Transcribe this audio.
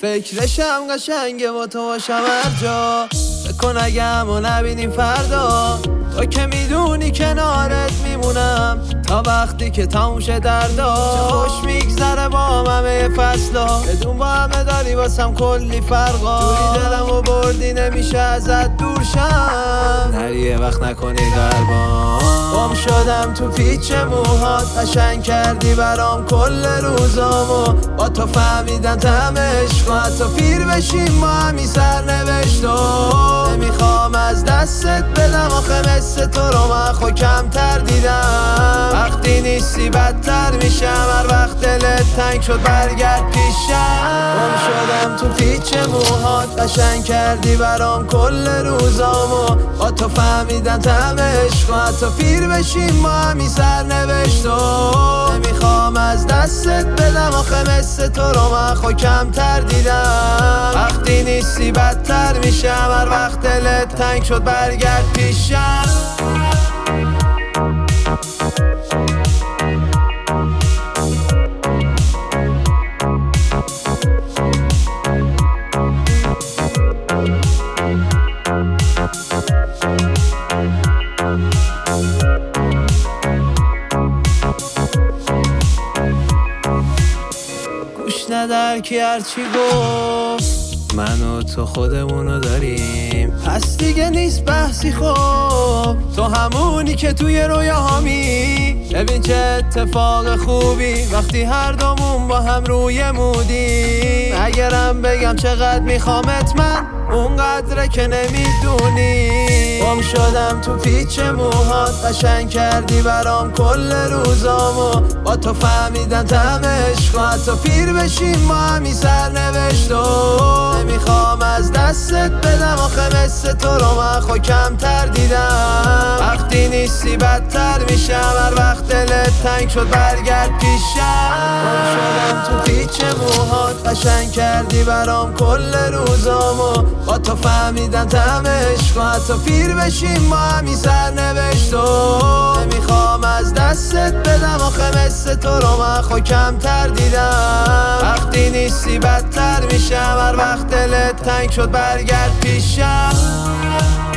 فکرشم قشنگه با تو باشم هر جا. بکن اگه همو نبینیم فردا، تو که میدونی کنارت میمونم تا وقتی که تموم شه دردا. چه خوش میگذره با همه فصلا، بدون با همه داری واسم کلی فرقا. جوری دلمو بردی نمیشه ازت دور شم، نری یه وقت نکنی قلبم. گم شدم تو پیچ موهات، قشنگ کردی برام کل روزامو. با تو فهمیدم طعم عشق و حتی پیر بشیم ما همی سرنوشتو. نمیخوام از دستت بدم آخه مثل تو رو من خود کمتر دیدم. وقتی نیستی بدتر میشم، هر وقت دلت تنگ شد برگرد پیشم. گم شدم تو پیچ موهات، قشنگ کردی برام کل روزامو. با تو فهمیدم طعم عشق و حتی پیر بشیم ما همی سرنوشتو. نمیخوام از دستت بدم آخه مثل تو رو من خود کمتر دیدم. وقتی نیستی بدتر میشم، هر وقت دلت تنگ شد برگرد پیشم. گوش ندار کی هرچی گفت، من و تو خودمونو داریم، پس دیگه نیست بحثی. خب تو همونی که توی رویاهامی، ببین چه اتفاق خوبی وقتی هر دومون با هم روی مودیم. اگرم بگم چقدر میخوامت من، اونقدره که نمیدونی. گم شدم تو پیچ موهات، قشنگ کردی برام کل روزامو. با تو فهمیدم طعم عشق و حتی پیر بشیم ما همی سرنوشتو. نمیخوام از دستت بدم آخه مثل تو رو من خود کمتر دیدم. وقتی نیستی بدتر میشم، هر وقت دلت تنگ شد برگرد پیشم. گم شدم تو پیچ موهات، قشنگ کردی برام کل روزامو. با تو فهمیدم طعم عشق و حتی پیر بشیم ما همی سرنوشتو. نمیخوام از دستت بدم آخه مثل تو رو من خود کمتر دیدم. وقتی نیستی بدتر میشم، هر وقت دلت تنگ شد برگرد پیشم.